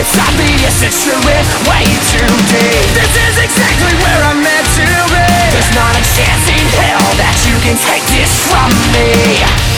It's obvious it's true, way too deep. This is exactly where I'm meant to be. There's not a chance in hell that you can take this from me.